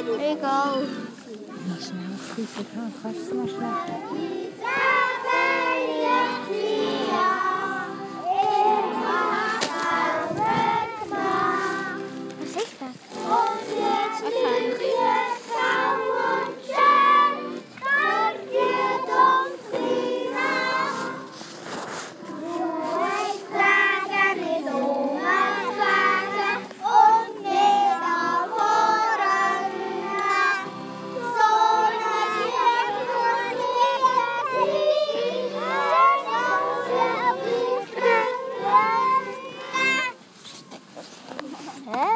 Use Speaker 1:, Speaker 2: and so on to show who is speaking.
Speaker 1: There you go.
Speaker 2: Masz na chwycie, chodź, masz na.